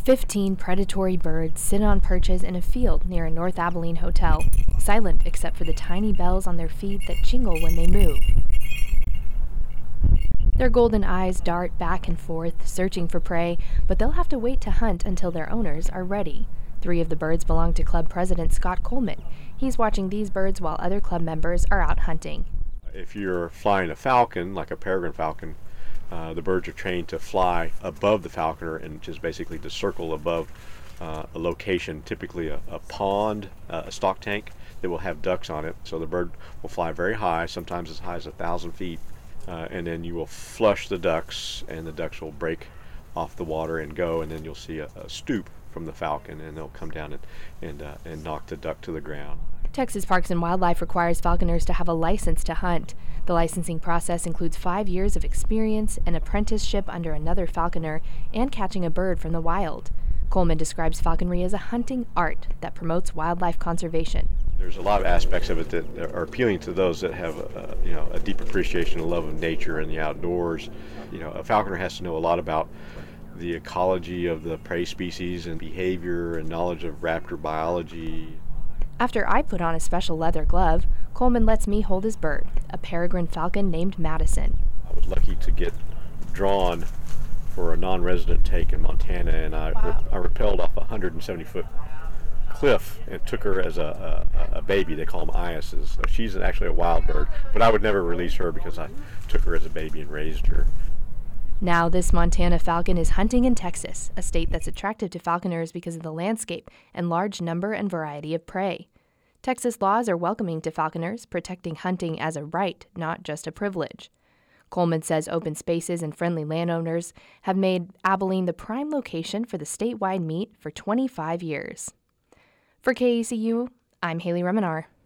15 predatory birds sit on perches in a field near a North Abilene hotel, silent except for the tiny bells on their feet that jingle when they move. Their golden eyes dart back and forth, searching for prey, but they'll have to wait to hunt until their owners are ready. 3 of the birds belong to club president Scott Coleman. He's watching these birds while other club members are out hunting. If you're flying a falcon, like a peregrine falcon, the birds are trained to fly above the falconer and just basically to circle above a location, typically a pond, a stock tank that will have ducks on it. So the bird will fly very high, sometimes as high as 1,000 feet, and then you will flush the ducks, and the ducks will break off the water and go, and then you'll see a stoop from the falcon, and they'll come down and knock the duck to the ground. Texas Parks and Wildlife requires falconers to have a license to hunt. The licensing process includes 5 years of experience, an apprenticeship under another falconer, and catching a bird from the wild. Coleman describes falconry as a hunting art that promotes wildlife conservation. There's a lot of aspects of it that are appealing to those that have a deep appreciation and love of nature and the outdoors. A falconer has to know a lot about the ecology of the prey species and behavior and knowledge of raptor biology. After I put on a special leather glove, Coleman lets me hold his bird, a peregrine falcon named Madison. I was lucky to get drawn for a non-resident take in Montana, and I rappelled off a 170-foot cliff and took her as a baby. They call them eyases. So she's actually a wild bird, but I would never release her because I took her as a baby and raised her. Now this Montana falcon is hunting in Texas, a state that's attractive to falconers because of the landscape and large number and variety of prey. Texas laws are welcoming to falconers, protecting hunting as a right, not just a privilege. Coleman says open spaces and friendly landowners have made Abilene the prime location for the statewide meet for 25 years. For KACU, I'm Haley Remenar.